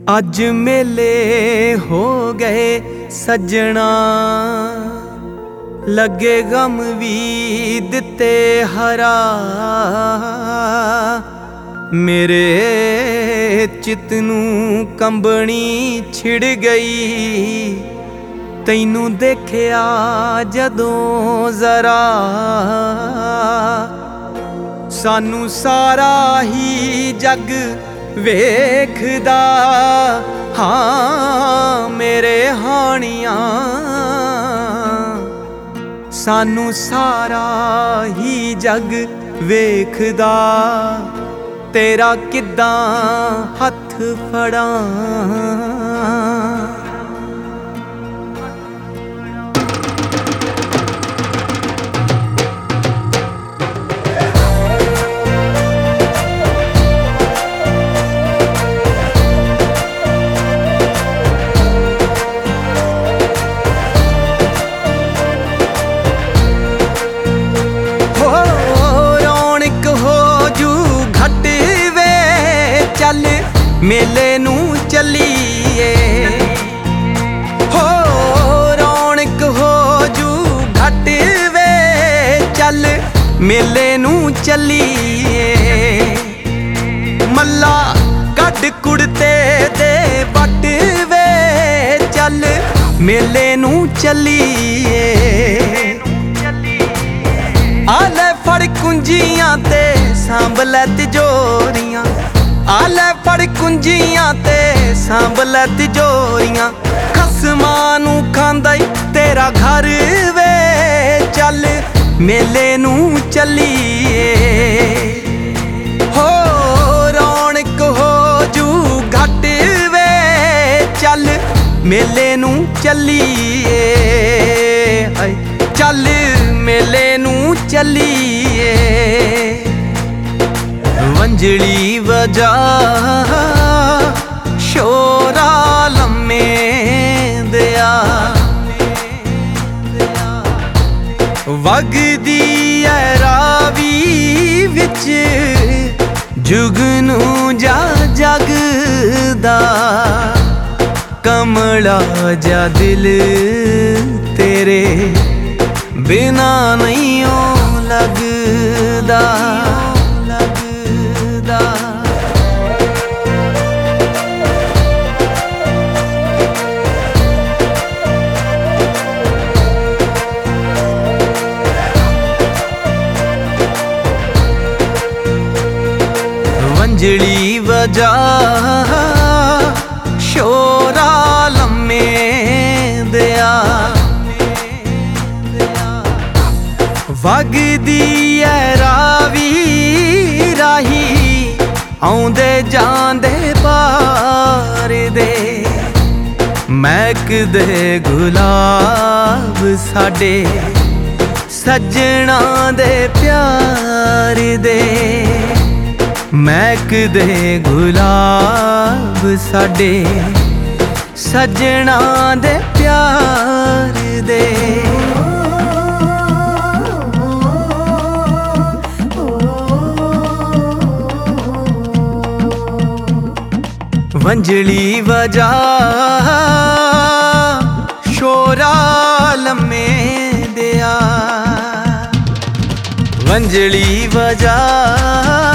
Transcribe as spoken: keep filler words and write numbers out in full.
अज मेले हो गए सजना, लगे गम भी दिते हरा। मेरे चित नूं कंबनी छिड़ गई, तैनू देखिया जदों जरा। सानू सारा ही जग वेखदा, हाँ मेरे हानिया। सानू सारा ही जग वेखदा, तेरा किद्दां हथ फड़ां। मेले नू चलीए हो, रौनक हो जू घट वे। चल मेले नू चलीए, मल्ला कड कुड़ते दे बट वे। चल मेले नू चलीए, आले फड़ कुंजियां ते सांभ लै तिजोरियां। आले फड़ कुंजियां ते सांभ लै तिजोरियां। खसमां नू खांदा ई तेरा घर वे। चल मेले नू चलीए हो, रौनक हो जू घट वे। चल मेले नू चलीए, चल मेले नू चलीए। वंजली वजा शोरा लम्मे दिया, वगदी ऐ रावी विच जुगनू जा जगदा। कमला जा दिल तेरे बिना नहीं ओ लगदा। वंजली वजा शोरा लम्मे दिया, वगदी ऐ रावी राही। आउंदे जांदे पार दे, महकदे गुलाब साडे सजना दे प्यार दे। महकदे गुलाब साडे सजना दे प्यार दे। वंजली वजा शोरा लम्मे दिया, वंजली वजा